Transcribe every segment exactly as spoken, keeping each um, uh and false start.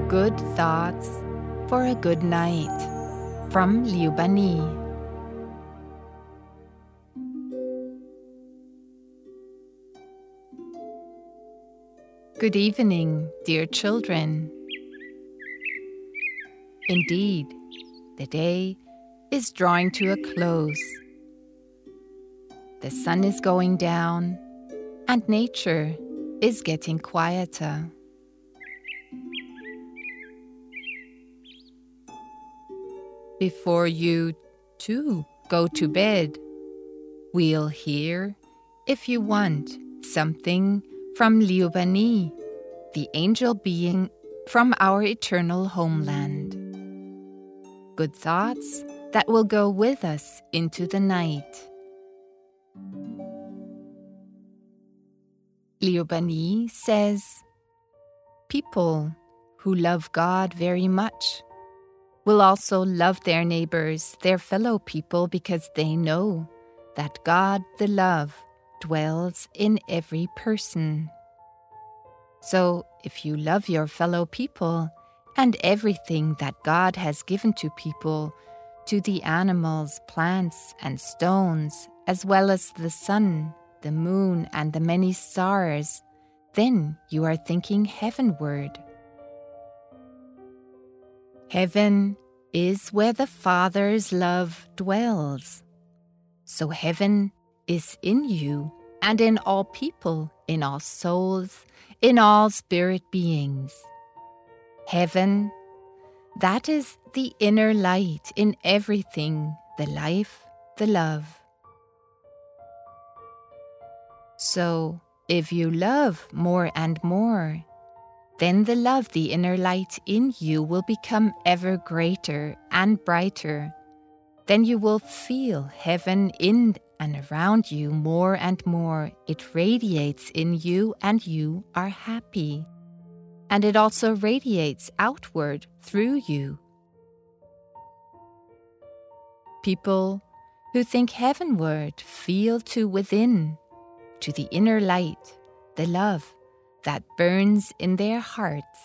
Good Thoughts for a Good Night from Liu Bani. Good evening, dear children. Indeed, the day is drawing to a close. The sun is going down, and nature is getting quieter. Before you, too, go to bed, we'll hear, if you want, something from Liu Bani, the angel being from our eternal homeland. Good thoughts that will go with us into the night. Liu Bani says, people who love God very much will also love their neighbors, their fellow people, because they know that God, the love, dwells in every person. So, if you love your fellow people and everything that God has given to people, to the animals, plants, and stones, as well as the sun, the moon, and the many stars, then you are thinking heavenward. Heaven is where the Father's love dwells. So heaven is in you and in all people, in all souls, in all spirit beings. Heaven, that is the inner light in everything, the life, the love. So, if you love more and more, then the love, the inner light in you will become ever greater and brighter. Then you will feel heaven in and around you more and more. It radiates in you and you are happy. And it also radiates outward through you. People who think heavenward feel to within, to the inner light, the love that burns in their hearts.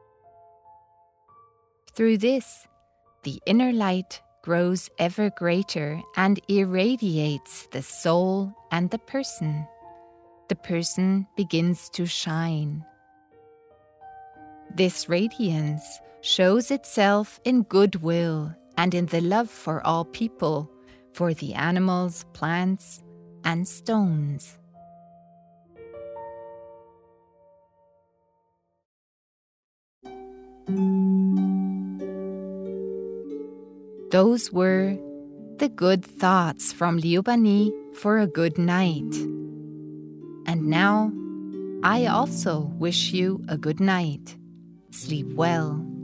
Through this, the inner light grows ever greater and irradiates the soul and the person. The person begins to shine. This radiance shows itself in goodwill and in the love for all people, for the animals, plants, and stones. Those were the good thoughts from Liu Bani for a good night. And now, I also wish you a good night. Sleep well.